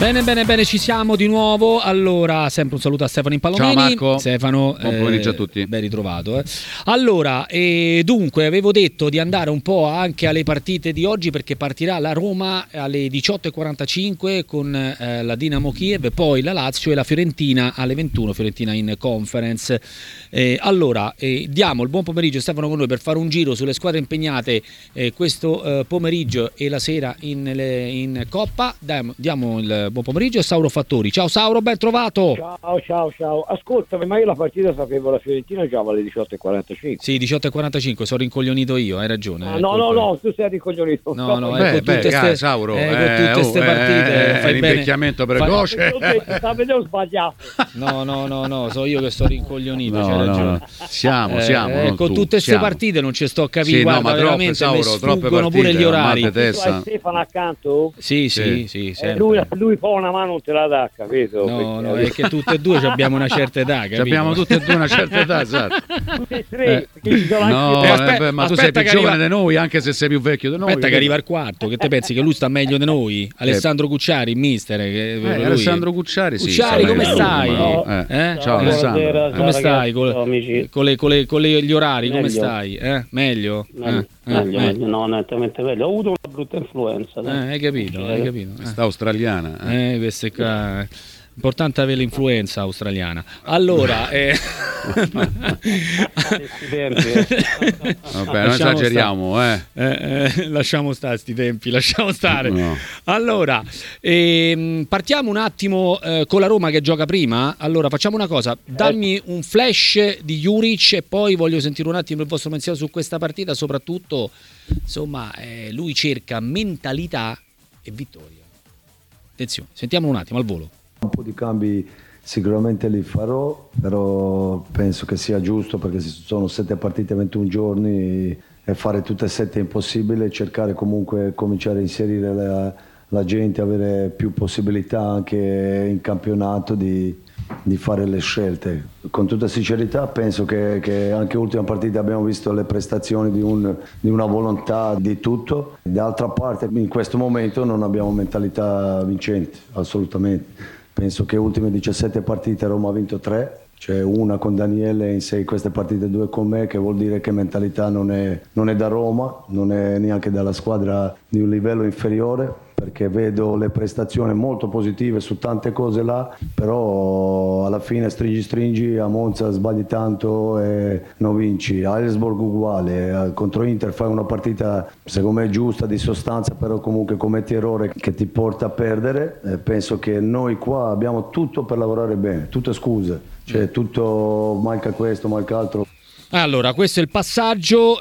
Bene, ci siamo di nuovo. Allora, sempre un saluto a Stefano Impallomeni. Ciao Marco. Stefano, buon pomeriggio a tutti. Ben ritrovato. Allora, dunque, avevo detto di andare un po' anche alle partite di oggi, perché partirà la Roma alle 18:45 con la Dinamo Kiev, poi la Lazio e la Fiorentina alle 21, Fiorentina in Conference. Allora, diamo il buon pomeriggio a Stefano con noi per fare un giro sulle squadre impegnate questo pomeriggio e la sera in Coppa. Diamo il buon pomeriggio a Sauro Fattori. Ciao Sauro, ben trovato. Ciao. Ascoltami, ma io la partita sapevo, la Fiorentina giocava alle 18:45. Sì, 18:45, sono rincoglionito io, hai ragione. No, tu sei rincoglionito. No, Sauro, con tutte queste partite fai bene. L'invecchiamento precoce. Avevo sbagliato. No, so io che sto rincoglionito, c'hai ragione. No. Siamo. Con tutte queste partite non ci sto a capire, sì, guarda, ma veramente Sauro, mi sfuggono pure gli orari. Tu hai Stefano accanto? Sì, lui poi una mano non te la dà, capito? No, è che tutte e due abbiamo una certa età, capito? Abbiamo tutte e due una certa età, esatto. Tutte e tre, perché ci sono ma tu sei più giovane di noi, anche se sei più vecchio di noi. Aspetta che arriva il quarto, che te pensi che lui sta meglio di noi? Alessandro Cucciari, mister. Alessandro Cucciari, sì. Cucciari, come stai? Ciao Alessandro. Come stai con gli orari? Come stai? Meglio? Meglio, no, nettamente meglio. Ho avuto una brutta influenza. Hai capito? Sta australiana. Queste qua. Importante avere l'influenza australiana. Allora, vabbè, non esageriamo, lasciamo stare sti tempi, lasciamo stare. No. Allora, partiamo un attimo con la Roma che gioca prima. Allora, facciamo una cosa, dammi un flash di Juric e poi voglio sentire un attimo il vostro pensiero su questa partita, soprattutto, insomma, lui cerca mentalità e vittoria. Attenzione, sentiamolo un attimo al volo. Un po' di cambi sicuramente li farò, però penso che sia giusto, perché se sono 7 partite 21 giorni e fare tutte e 7 è impossibile, cercare comunque cominciare a inserire la gente, avere più possibilità anche in campionato di fare le scelte. Con tutta sincerità penso che anche l'ultima partita abbiamo visto le prestazioni di una volontà di tutto. D'altra parte in questo momento non abbiamo mentalità vincente, assolutamente. Penso che ultime 17 partite Roma ha vinto 3, cioè una con Daniele in 6 queste partite, 2 con me, che vuol dire che mentalità non è da Roma, non è neanche dalla squadra di un livello inferiore, perché vedo le prestazioni molto positive su tante cose là, però alla fine stringi, a Monza sbagli tanto e non vinci, a Elfsborg uguale, contro Inter fai una partita secondo me giusta, di sostanza, però comunque commetti errore che ti porta a perdere. Penso che noi qua abbiamo tutto per lavorare bene, tutte scuse, cioè tutto, manca questo, manca altro. Allora, questo è il passaggio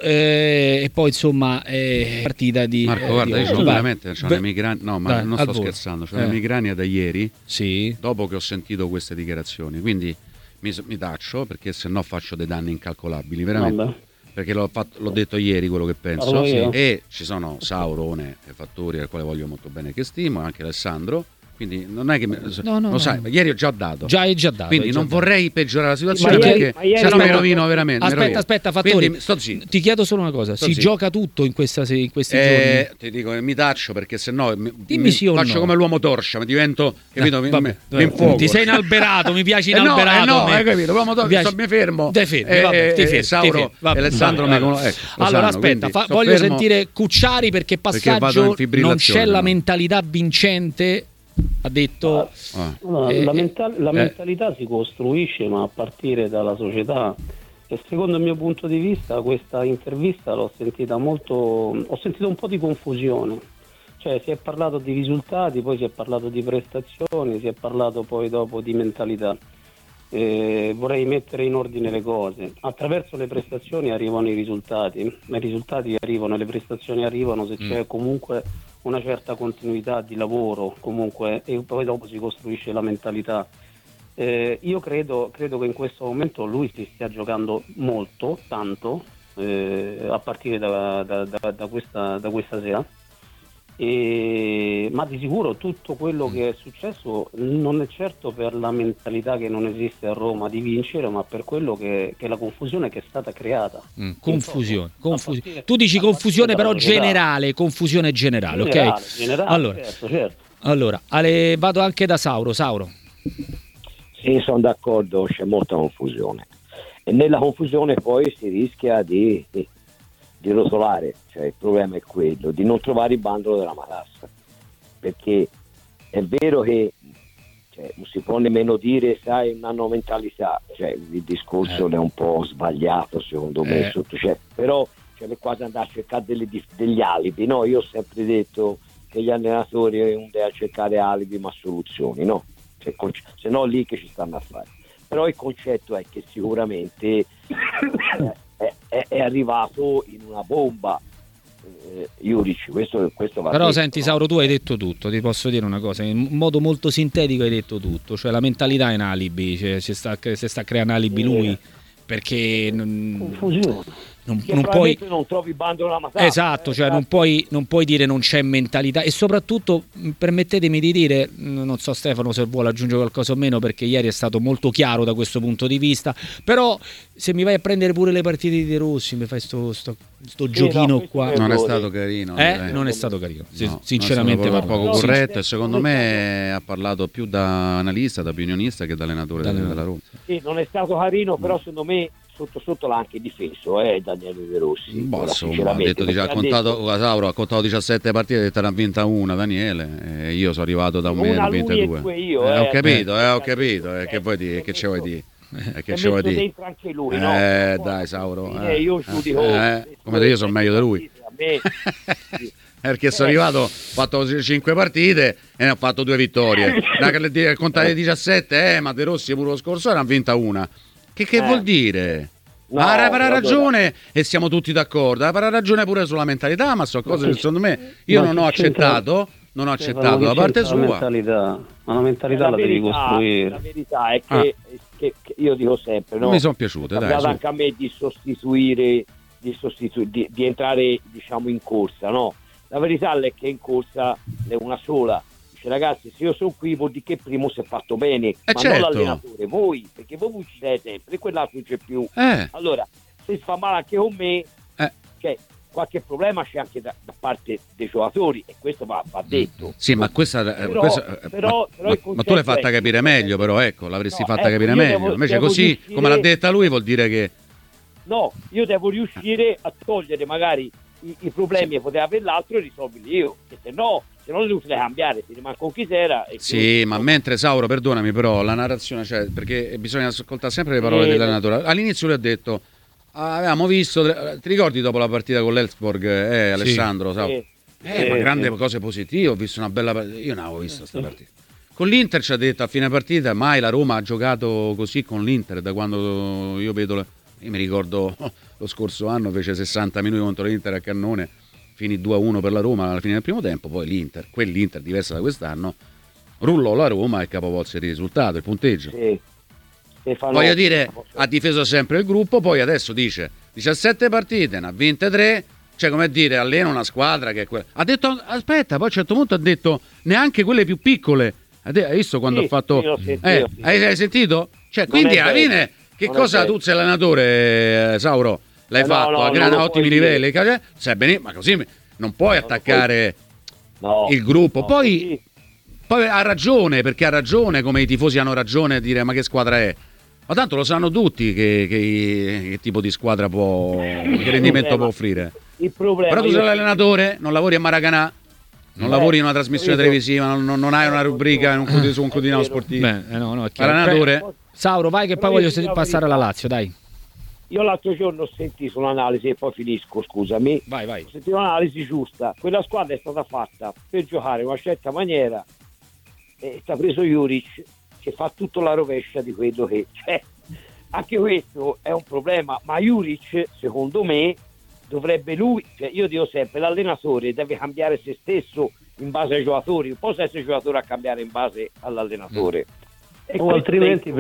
e poi insomma partita di Marco, guarda, io c'ho veramente un'emigrania, no, ma Dai, non sto scherzando, c'ho un'emigrania da ieri, sì, dopo che ho sentito queste dichiarazioni, quindi mi taccio, perché sennò faccio dei danni incalcolabili, veramente. Vabbè. Perché l'ho detto ieri quello che penso, sì. E ci sono Saurone e Fattori, al quale voglio molto bene, che stimo, anche Alessandro. Quindi non è che lo sai, ieri ho già dato. Hai già dato. Quindi non vorrei peggiorare la situazione, perché se no mi rovino veramente. Aspetta, Fattori. Ti chiedo solo una cosa, si gioca tutto in questi giorni? Ti dico, mi taccio, perché se no faccio come l'uomo torcia, mi divento, capito? Mi infuoco. Ti sei inalberato, mi piaci inalberato. No, hai capito, l'uomo torcia, mi fermo. Ti fermi. Sauro e Alessandro allora aspetta, voglio sentire Cucciari, perché passaggio non c'è la mentalità vincente. Ha detto la mentalità si costruisce, ma a partire dalla società, e secondo il mio punto di vista questa intervista ho sentito un po' di confusione, cioè si è parlato di risultati, poi si è parlato di prestazioni, si è parlato poi dopo di mentalità. Vorrei mettere in ordine le cose. Attraverso le prestazioni arrivano i risultati, ma i risultati arrivano, le prestazioni arrivano se c'è comunque una certa continuità di lavoro, comunque, e poi dopo si costruisce la mentalità. Io credo che in questo momento lui si stia giocando tanto, a partire da questa sera. Ma di sicuro tutto quello che è successo non è certo per la mentalità che non esiste a Roma di vincere, ma per quello che è la confusione che è stata creata. Confusione. Tu dici confusione però generale, ok? Generale, allora, certo. Allora, vado anche da Sauro. Sì, sono d'accordo, c'è molta confusione e nella confusione poi si rischia di rotolare, cioè il problema è quello di non trovare il bandolo della matassa, perché è vero che non si può nemmeno dire sai una mentalità, cioè il discorso è un po' sbagliato secondo me sotto, però è quasi andare a cercare degli alibi, no? Io ho sempre detto che gli allenatori non devono cercare alibi ma soluzioni, no? Se no lì che ci stanno a fare. Però il concetto è che sicuramente è arrivato in una bomba Juric, questo va però detto, senti, no? Sauro, tu hai detto tutto, ti posso dire una cosa, in modo molto sintetico hai detto tutto, cioè la mentalità è un alibi, cioè, si sta creando alibi lui, perché confusione. Non puoi, non trovi il bando della matassa. esatto, cioè non puoi dire non c'è mentalità, e soprattutto permettetemi di dire, non so Stefano se vuole aggiungere qualcosa o meno, perché ieri è stato molto chiaro da questo punto di vista, però se mi vai a prendere pure le partite di De Rossi mi fai sto giochino qua, non è stato carino, non è stato carino, no, sinceramente è poco corretto, e secondo me ha parlato più da analista, da opinionista che da allenatore della Roma. Sì, non è stato carino, però secondo me sotto l'ha anche difeso Daniele De Rossi. Ha detto, ha contato 17 partite, ha detto ne ha vinta una Daniele, e io sono arrivato da un mese, ne ho vinte 2. Ho capito, che vuoi dire, che ce vuoi dire? Che ce vuoi dire? Dentro anche lui, no? Dai Sauro, io giudico, come io sono meglio di lui. Perché sono arrivato, ho fatto 5 partite e ne ho fatto 2 vittorie. Contate 17, ma De Rossi pure lo scorso anno ha vinta una. Che vuol dire? Avrà ragione e siamo tutti d'accordo. Avrà ragione pure sulla mentalità, ma sono cose che secondo me io non ho accettato da parte sua. La mentalità la devi costruire. La verità è che io dico sempre, no? Mi sono piaciute, dai. Anche a me di sostituire, di entrare diciamo in corsa, no? La verità è che in corsa è una sola. Ragazzi, se io sono qui vuol dire che primo si è fatto bene, ma certo. non l'allenatore, voi, perché voi uccidete sempre e quell'altro non c'è più. Allora, se si fa male anche con me, cioè, qualche problema c'è anche da parte dei giocatori, e questo va detto. Sì, ma questa però ma tu l'hai fatta capire meglio, però l'avresti fatta capire meglio. Invece così, come l'ha detta lui, vuol dire che no, io devo riuscire a togliere magari i problemi che poteva avere l'altro e risolverli io, che se no non devo cambiare, si rimane con chi c'era. Sì, ma mentre Sauro, perdonami, però la narrazione, perché bisogna ascoltare sempre le parole dell'allenatore. All'inizio lui ha detto avevamo visto, ti ricordi dopo la partita con l'Elfsborg, Alessandro, ma grande cose positive, ho visto una bella partita, io non avevo visto questa partita. Con l'Inter ci ha detto a fine partita, mai la Roma ha giocato così con l'Inter da quando io vedo io mi ricordo lo scorso anno fece 60 minuti contro l'Inter a Cannone, finì 2-1 per la Roma alla fine del primo tempo, poi quell'Inter diversa da quest'anno, rullò la Roma e capovolse il risultato, il punteggio. Voglio dire, ha difeso sempre il gruppo, poi adesso dice 17 partite, ne ha vinte 3, cioè come dire, allena una squadra che è quella. Ha detto, aspetta, poi a un certo punto ha detto neanche quelle più piccole. Hai visto quando ha fatto... Hai sentito? Cioè, quindi alla fine, che cosa tu sei allenatore, Sauro? L'hai fatto a ottimi livelli, sai bene, ma così non puoi attaccare il gruppo. Poi ha ragione, perché ha ragione, come i tifosi hanno ragione a dire ma che squadra è. Ma tanto lo sanno tutti che tipo di squadra che rendimento può offrire. Il problema, però tu sei l'allenatore, non lavori a Maracanà, non lavori in una trasmissione televisiva, non hai una rubrica su un quotidiano sportivo. Allenatore. Sauro, vai che poi voglio passare alla Lazio, dai. Io l'altro giorno ho sentito un'analisi e poi finisco, scusami. Vai. Ho sentito un'analisi giusta. Quella squadra è stata fatta per giocare in una certa maniera e sta preso Juric che fa tutto la rovescia di quello che c'è. Anche questo è un problema, ma Juric, secondo me, dovrebbe io dico sempre, l'allenatore deve cambiare se stesso in base ai giocatori, non posso essere giocatore a cambiare in base all'allenatore. O altrimenti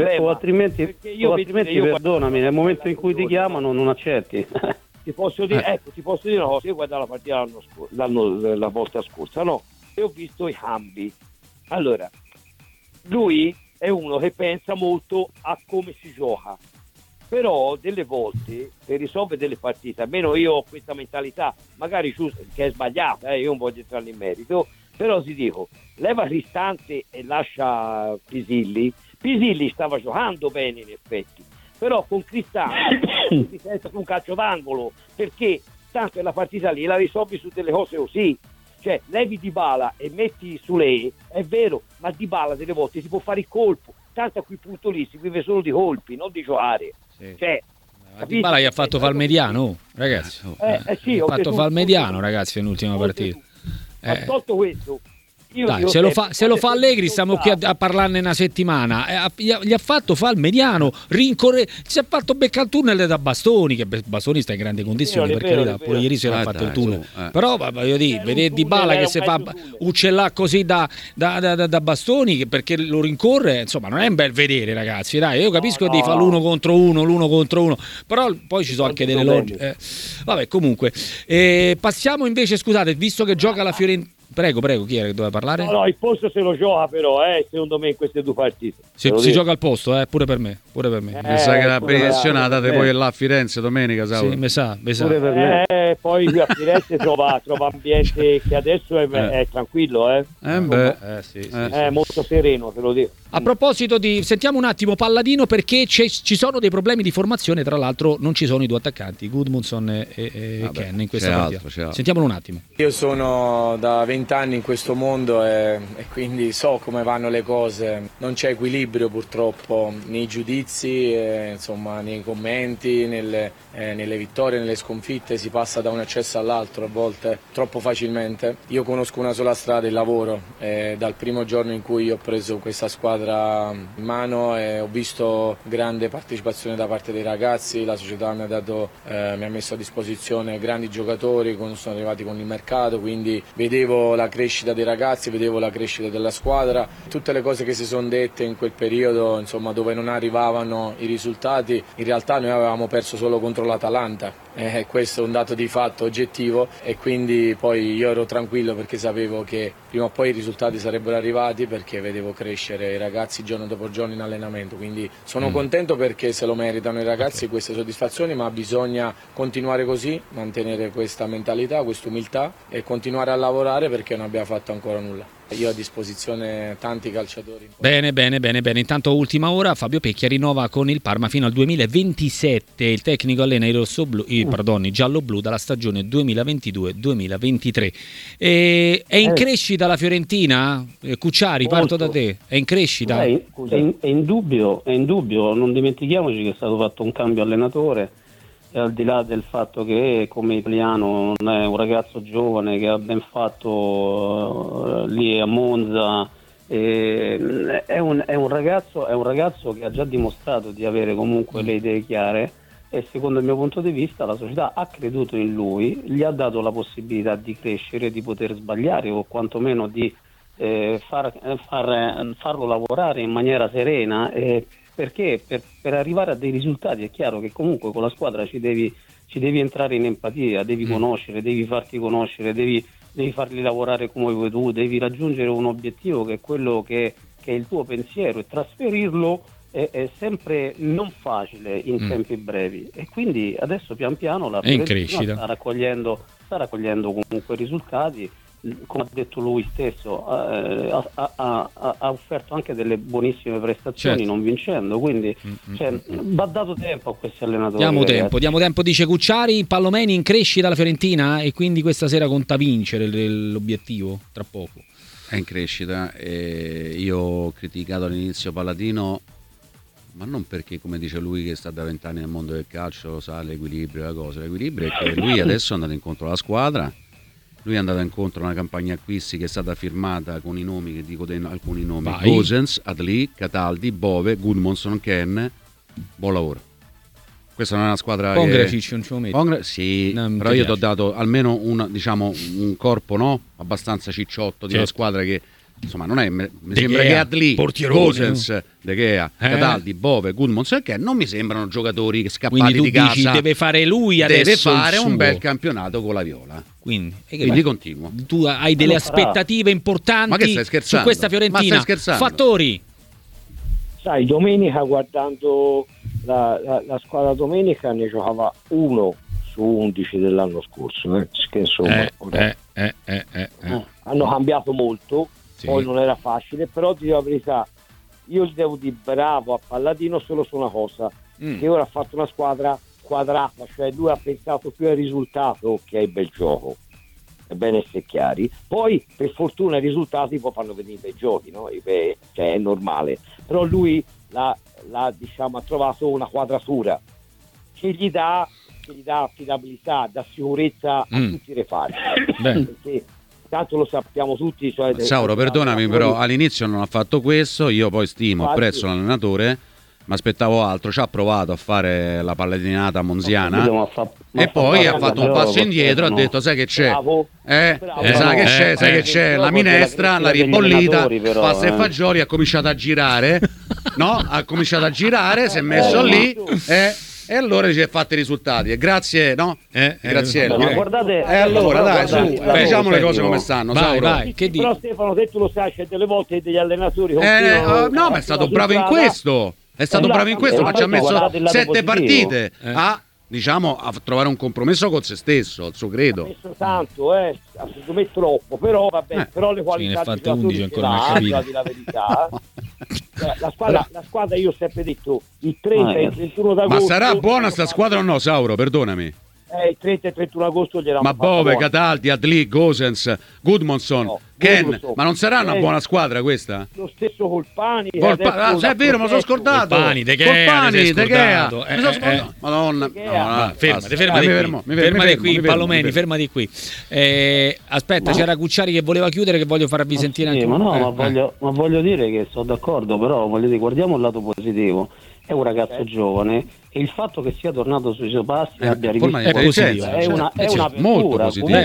perdonami, nel momento in cui ti chiamano non accetti. Ti posso dire una cosa, io guardo la partita la volta scorsa, no? E ho visto i cambi. Allora, lui è uno che pensa molto a come si gioca, però delle volte per risolvere delle partite, almeno io ho questa mentalità, magari giusta, che è sbagliata, io non voglio entrare in merito, Però ti dico, leva Cristante e lascia Pisilli stava giocando bene in effetti, però con Cristante si sente su un calcio d'angolo, perché tanto è la partita lì, la risolvi su delle cose così, cioè levi Dybala e metti Sule, è vero, ma Dybala delle volte si può fare il colpo, tanto a quel punto lì si vive solo di colpi, non di giocare, sì. Cioè, Dybala gli ha fatto fare il mediano, ragazzi. Sì, ha fatto fare il mediano, ragazzi, nell'ultima partita. Ha tolto questo. Dai, se lo fa Allegri stiamo qui a parlarne una settimana. Gli ha fatto fare il mediano, si è fatto beccare il tunnel da Bastoni, che Bastoni sta in grandi condizioni, per carità, pure ieri sera ha fatto il tunnel. Però voglio dire, vedere Dybala che si fa uccellare così da Bastoni, perché lo rincorre, insomma, non è un bel vedere, ragazzi. Dai, io capisco di fare l'uno contro uno, però poi ci sono anche delle logiche. Vabbè, comunque, passiamo invece, scusate, visto che gioca la Fiorentina. Prego, chi era che doveva parlare? No, il posto se lo gioca però, secondo me in queste due partite. Si gioca al posto, pure per me. Mi sa che la predizionata poi là a Firenze domenica, Sì, mi sa. Pure per me. Poi qui a Firenze trova ambiente che adesso è tranquillo, sì, molto sereno, te lo dico. A proposito sentiamo un attimo Palladino, perché ci sono dei problemi di formazione, tra l'altro non ci sono i due attaccanti, Gudmundsson e Ken in questa partita. Sentiamolo un attimo. Io sono da 20 anni in questo mondo e quindi so come vanno le cose, non c'è equilibrio purtroppo nei giudizi, insomma, nei commenti, nelle vittorie, nelle sconfitte, si passa da un accesso all'altro a volte troppo facilmente. Io conosco una sola strada, il lavoro, dal primo giorno in cui ho preso questa squadra in mano e ho visto grande partecipazione da parte dei ragazzi, la società mi ha messo a disposizione grandi giocatori, sono arrivati con il mercato, quindi vedevo la crescita dei ragazzi, vedevo la crescita della squadra, tutte le cose che si sono dette in quel periodo, insomma, dove non arrivavano i risultati, in realtà noi avevamo perso solo contro l'Atalanta, questo è un dato di fatto oggettivo, e quindi poi io ero tranquillo perché sapevo che prima o poi i risultati sarebbero arrivati, perché vedevo crescere i ragazzi giorno dopo giorno in allenamento, quindi sono contento perché se lo meritano i ragazzi queste soddisfazioni, ma bisogna continuare così, mantenere questa mentalità, questa umiltà e continuare a lavorare, perché non abbiamo fatto ancora nulla. Io ho a disposizione tanti calciatori. Bene. Intanto ultima ora, Fabio Pecchia rinnova con il Parma fino al 2027. Il tecnico allena i giallo-blu dalla stagione 2022-2023. È in crescita la Fiorentina? Cucciari, parto da te. È in crescita? È indubbio. Non dimentichiamoci che è stato fatto un cambio allenatore. E al di là del fatto che come italiano non è un ragazzo giovane che ha ben fatto lì a Monza, è un ragazzo che ha già dimostrato di avere comunque le idee chiare, e secondo il mio punto di vista la società ha creduto in lui, gli ha dato la possibilità di crescere, di poter sbagliare o quantomeno di farlo lavorare in maniera serena, perché per arrivare a dei risultati è chiaro che comunque con la squadra ci devi entrare in empatia, devi conoscere, devi farti conoscere, devi farli lavorare come vuoi tu, devi raggiungere un obiettivo che è quello che è il tuo pensiero, e trasferirlo è sempre non facile in tempi brevi, e quindi adesso pian piano la Fiorentina sta raccogliendo comunque risultati. Come ha detto lui stesso, ha offerto anche delle buonissime prestazioni, non vincendo, quindi va dato tempo a questi allenatori. Diamo tempo, dice Cucciari. Pallomeni in crescita la Fiorentina, e quindi questa sera conta vincere l'obiettivo tra poco. È in crescita, io ho criticato all'inizio Palladino, ma non perché, come dice lui, che sta da 20 anni nel mondo del calcio, sa l'equilibrio, l'equilibrio è che lui adesso è andato incontro alla squadra. Lui è andato incontro a una campagna acquisti che è stata firmata con i nomi, che dico alcuni nomi: Gosens, Adli, Cataldi, Bove, Gudmundsson, Ken. Buon lavoro. Questa non è una squadra sì, no, però io ti ho dato almeno un corpo abbastanza cicciotto di una squadra che insomma non è, mi sembra che Adli, Gosens, De Gea, Cataldi, Bove, Gudmundsson, che non mi sembrano giocatori scappati di casa. Dici, deve fare lui adesso, deve fare un bel campionato con la Viola. Quindi continuo. Tu hai delle aspettative importanti su questa Fiorentina. Fattori. Sai, domenica, guardando la squadra domenica, ne giocava 1 su 11 dell'anno scorso, che insomma hanno cambiato molto, poi non era facile, però ti dico la verità, io gli devo dire bravo a Palladino solo su una cosa, che ora ha fatto una squadra quadrata, cioè lui ha pensato più al risultato che al bel gioco, è bene essere chiari. Poi per fortuna i risultati poi fanno venire i bei giochi, no? Cioè è normale, però lui diciamo, ha trovato una quadratura che gli dà affidabilità, dà sicurezza a tutti i reparti, perché tanto lo sappiamo tutti. Cioè, Sauro, perdonami, però all'inizio non ha fatto questo, io poi stimo, apprezzo l'allenatore, mi aspettavo altro, ci ha provato a fare la palladinata monziana e poi ha fatto un passo indietro, ha detto sai che c'è, sai che c'è la minestra, la ribollita, pasta e fagioli, ha cominciato a girare, si è messo lì e allora ci ha fatto i risultati e grazie, no? Grazie. Ma guardate, allora dai, su, diciamo le cose come stanno. Vai, che però Stefano, se tu lo sai, c'è delle volte degli allenatori no, ma è stato bravo in questo. È stato bravo in questo, ma ci ha messo 7 partite a trovare un compromesso con se stesso, il suo credo. Ha messo tanto, secondo me troppo, però vabbè, però le qualità di giocatori di la verità. La squadra, io ho sempre detto, il 30 e il 31 d'agosto. Ma sarà buona sta squadra o no, Sauro? Perdonami. Il 30 e il 31 agosto gliela ma Bove, Cataldi, Adli, Gosens, Gudmundsson, Ken, ma non sarà una buona squadra questa? Lo stesso Colpani. È vero, me lo sono scordato. Colpani, De Gea. Madonna. Fermati qui, Palomeni, fermati qui. Aspetta, c'era Cucciari che voleva chiudere, che voglio farvi sentire anche. Ma voglio dire che sono d'accordo, però voglio dire, guardiamo il lato positivo. È un ragazzo giovane e il fatto che sia tornato sui suoi passi abbia rivisto è un'apertura,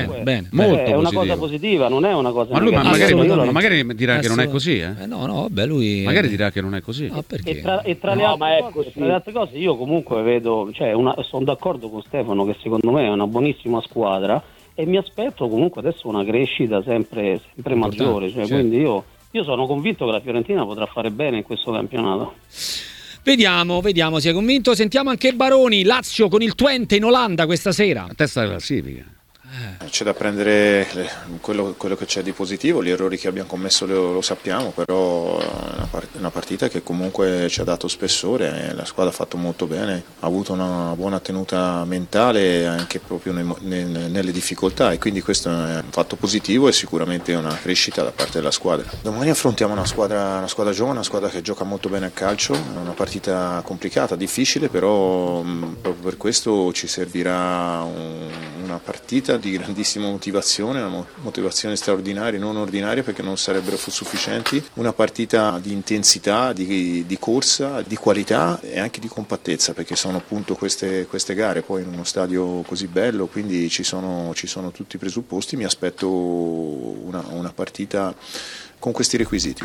è una cosa positiva, non è una cosa ma lui magari dirà che non è così, lui magari dirà che non è così. E tra le altre cose io comunque vedo, sono d'accordo con Stefano che secondo me è una buonissima squadra e mi aspetto comunque adesso una crescita sempre maggiore, quindi io sono convinto che la Fiorentina potrà fare bene in questo campionato. Vediamo, si è convinto. Sentiamo anche Baroni, Lazio con il Twente in Olanda questa sera. A testa della classifica. C'è da prendere quello che c'è di positivo, gli errori che abbiamo commesso lo sappiamo, però è una partita che comunque ci ha dato spessore, la squadra ha fatto molto bene, ha avuto una buona tenuta mentale anche proprio nelle difficoltà e quindi questo è un fatto positivo e sicuramente una crescita da parte della squadra. Domani affrontiamo una squadra giovane, una squadra che gioca molto bene a calcio, è una partita complicata, difficile, però proprio per questo ci servirà una partita di grandissima motivazione, una motivazione straordinaria, non ordinaria perché non sarebbero sufficienti, una partita di intensità, di corsa, di qualità e anche di compattezza perché sono appunto queste gare poi in uno stadio così bello, quindi ci sono tutti i presupposti, mi aspetto una partita con questi requisiti.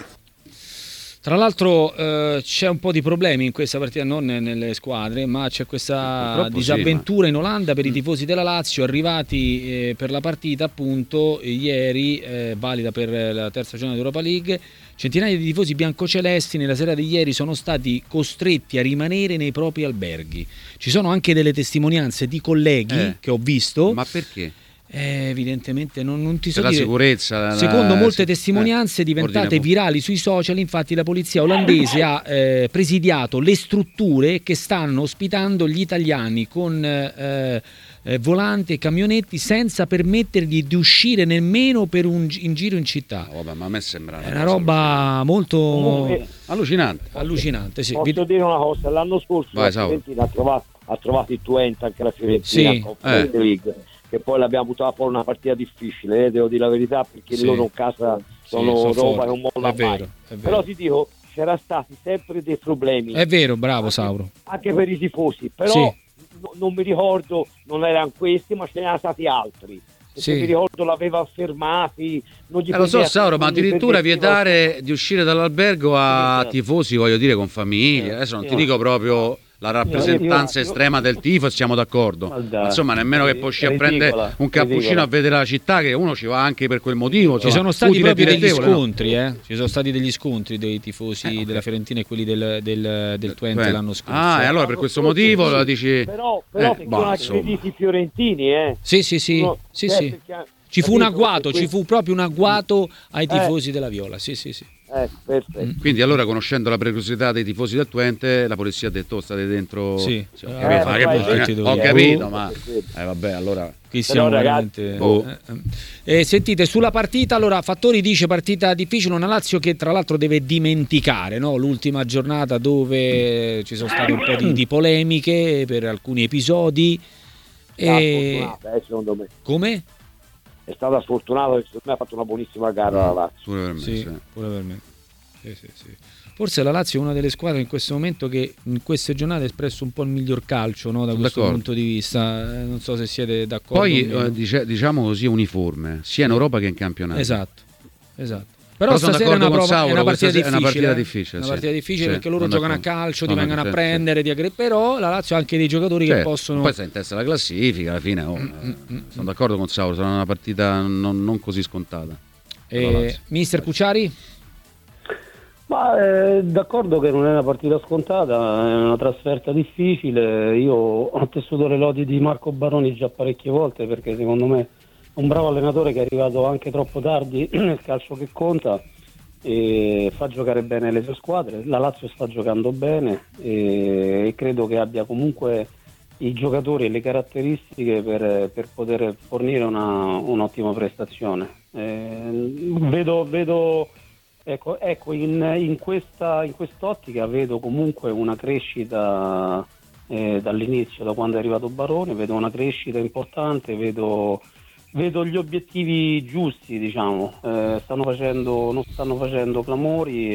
Tra l'altro c'è un po' di problemi in questa partita, non nelle squadre, ma c'è questa disavventura in Olanda per i tifosi della Lazio arrivati per la partita appunto ieri, valida per la terza giornata di Europa League. Centinaia di tifosi biancocelesti nella sera di ieri sono stati costretti a rimanere nei propri alberghi. Ci sono anche delle testimonianze di colleghi che ho visto. Ma perché? Evidentemente non ti so per dire. La sicurezza, secondo molte testimonianze diventate virali sui social, infatti la polizia olandese ha presidiato le strutture che stanno ospitando gli italiani con volanti e camionetti senza permettergli di uscire nemmeno per in giro in città. Ma a me sembra una roba molto allucinante. Sì. Posso dire una cosa, l'anno scorso la Fiorentina ha trovato il Twente, anche la Fiorentina League, che poi l'abbiamo buttata fuori una partita difficile, devo dire la verità, perché loro in casa sono roba che non molla mai. Però ti dico, c'era stati sempre dei problemi. È vero, bravo Sauro. Anche per i tifosi, però non mi ricordo, non erano questi, ma ce ne erano stati altri. Mi ricordo l'aveva fermati. Non gli lo so Sauro, ma addirittura vietare di uscire dall'albergo a tifosi, voglio dire, con famiglia. Adesso non ti dico proprio la rappresentanza estrema del tifo, siamo d'accordo. Insomma, nemmeno che puoi uscire a prendere un cappuccino a vedere la città, che uno ci va anche per quel motivo. Ci sono stati proprio degli scontri, Ci sono stati degli scontri dei tifosi della Fiorentina e quelli del Twente l'anno scorso. E allora per questo motivo la dici. Però sono aggrediti i fiorentini, Sì. Ci fu un agguato, ci fu proprio un agguato ai tifosi della Viola, sì. Perfetto. Quindi allora, conoscendo la pericolosità dei tifosi del Twente, la polizia ha detto state dentro. Sì. Ho capito, ma vabbè, allora qui siamo veramente. Sentite, sulla partita, allora Fattori dice partita difficile, una Lazio che tra l'altro deve dimenticare, no? L'ultima giornata dove ci sono state un po' di polemiche per alcuni episodi. Secondo me. Come? È stata sfortunata, secondo me ha fatto una buonissima gara la Lazio. Pure per me, pure per me. Sì. Forse la Lazio è una delle squadre in questo momento che in queste giornate ha espresso un po' il miglior calcio, no? Da questo punto di vista. Non so se siete d'accordo. Poi diciamo così, uniforme, sia in Europa che in campionato. Esatto. Però stasera è una partita difficile. Una partita difficile perché loro giocano a calcio, ti vengono a prendere, però la Lazio ha anche dei giocatori che possono. Poi sta in testa alla classifica, alla fine sono d'accordo con Sauro, sarà una partita non così scontata. Mister Cucciari? D'accordo che non è una partita scontata, è una trasferta difficile. Io ho tessuto le lodi di Marco Baroni già parecchie volte perché secondo me un bravo allenatore che è arrivato anche troppo tardi nel calcio che conta e fa giocare bene le sue squadre. La Lazio sta giocando bene e credo che abbia comunque i giocatori e le caratteristiche per poter fornire un'ottima prestazione. Vedo ecco in quest'ottica vedo comunque una crescita dall'inizio, da quando è arrivato Barone, vedo una crescita importante, vedo gli obiettivi giusti, diciamo, non stanno facendo clamori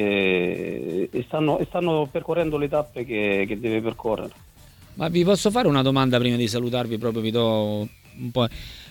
e stanno percorrendo le tappe che deve percorrere. Ma vi posso fare una domanda prima di salutarvi? Proprio vi do un po'.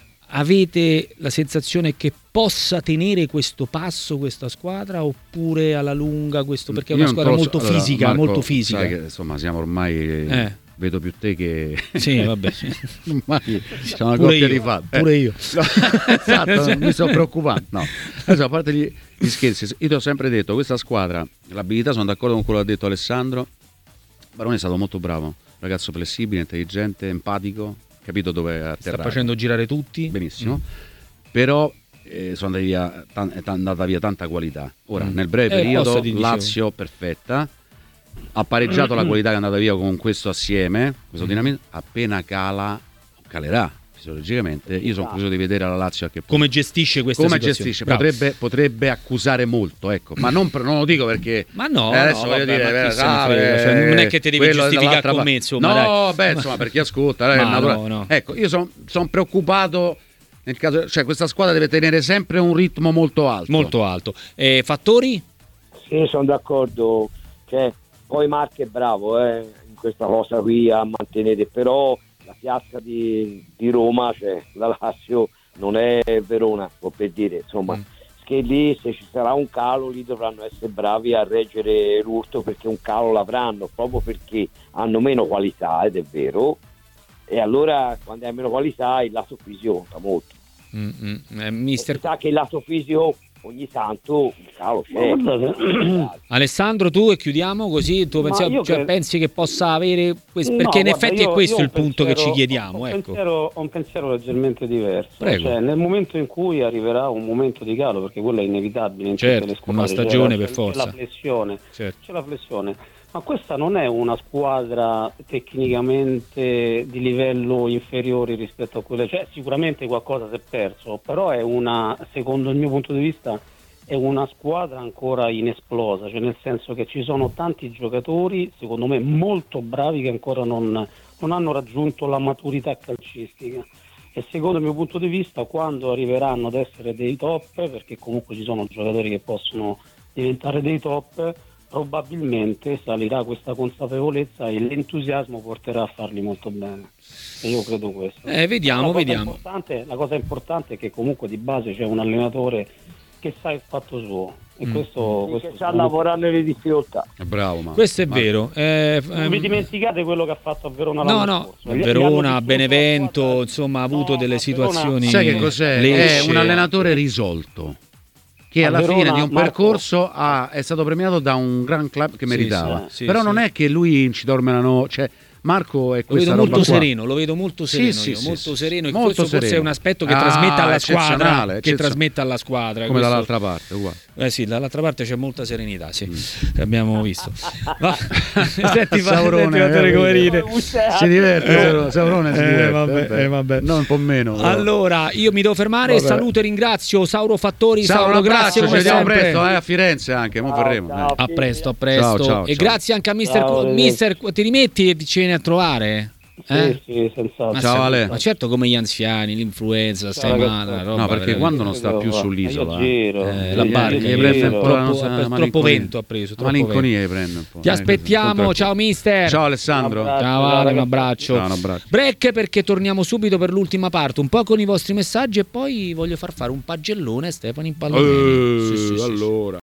Avete la sensazione che possa tenere questo passo questa squadra oppure alla lunga questo? Perché è una squadra molto fisica, Marco, molto fisica. Sai che insomma siamo ormai. Vedo più te che. Sì, vabbè. Ormai c'è una coppia di fatti. Pure io. No, esatto, mi sto preoccupando. No. Adesso, a parte gli scherzi, io ti ho sempre detto, questa squadra, l'abilità, sono d'accordo con quello che ha detto Alessandro. Barone è stato molto bravo, ragazzo flessibile, intelligente, empatico, capito dove atterrare. Sta facendo girare tutti. Benissimo. Però sono andata via tanta qualità. Ora, nel breve periodo, Lazio perfetta. Ha pareggiato la qualità che è andata via con questo assieme, questo dinamismo. Appena calerà fisiologicamente. Io sono curioso di vedere la Lazio a che punto. Come gestisce questa situazione. Potrebbe accusare molto, ecco. Ma non lo dico perché. Ma no, adesso voglio dire, non è che te devi giustificare con me, insomma. Insomma, per chi ascolta, no. Ecco, io sono preoccupato. Nel caso, cioè, questa squadra deve tenere sempre un ritmo molto alto. Molto alto. Fattori? Sì, sono d'accordo. Poi Marco è bravo in questa cosa qui a mantenere, però la piazza di Roma, la Lazio non è Verona, può per dire, insomma, che lì se ci sarà un calo lì dovranno essere bravi a reggere l'urto, perché un calo l'avranno proprio perché hanno meno qualità, ed è vero, e allora quando hai meno qualità il lato fisico conta molto. Mister... Si sa che il lato fisico ogni tanto il calo c'è. Alessandro, tu e chiudiamo così, tu pensi che possa avere questo, perché in effetti è questo il punto che ci chiediamo. Ho un pensiero leggermente diverso. Cioè, nel momento in cui arriverà un momento di calo, perché quello è inevitabile in tutte le squadre, una stagione per forza. C'è la flessione. Ma questa non è una squadra tecnicamente di livello inferiore rispetto a quelle, cioè sicuramente qualcosa si è perso, però è secondo il mio punto di vista, è una squadra ancora inesplosa, cioè nel senso che ci sono tanti giocatori, secondo me molto bravi, che ancora non hanno raggiunto la maturità calcistica. E secondo il mio punto di vista, quando arriveranno ad essere dei top, perché comunque ci sono giocatori che possono diventare dei top, probabilmente salirà questa consapevolezza e l'entusiasmo porterà a farli molto bene. E io credo questo. Vediamo. La cosa importante è che comunque di base c'è un allenatore che sa il fatto suo. E questo che sa lavorare nelle difficoltà. Bravo, questo è vero. Non vi dimenticate quello che ha fatto a Verona l'anno scorso. Verona, Benevento, insomma, ha avuto delle situazioni. Sai che cos'è? È un allenatore risolto, che alla fine di un percorso è stato premiato da un gran club che meritava. Però non è che lui ci dorme la notte, Marco è lo vedo questa molto roba qua. sereno, lo vedo molto sereno, molto sereno, e questo forse è un aspetto che trasmette alla squadra, che trasmette alla squadra come questo... dall'altra parte, uguale. Sì, dall'altra parte c'è molta serenità, sì. Abbiamo visto. Senti, Saurone come ride. Si diverte, Saurone si diverte. Vabbè. No, un po' meno. Allora, io mi devo fermare, saluto e ringrazio Sauro Fattori. Sauro, grazie ci come vediamo sempre. presto a Firenze anche, mo faremo. A presto. Ciao, e grazie anche a Mister, ti rimetti e ci vieni a trovare? Sì, senz'altro. Ciao Ale. Ma certo, come gli anziani, l'influenza, stai male. No, perché quando non sta più sull'isola, la barca gli prende un po' troppo vento ha preso. Malinconia prende un po'. Ti aspettiamo, ciao mister. Ciao Alessandro. Ciao Ale, un abbraccio. Ciao, un abbraccio. Break, perché torniamo subito per l'ultima parte, un po' con i vostri messaggi, e poi voglio far fare un pagellone a Stefano Impallonelli. Allora.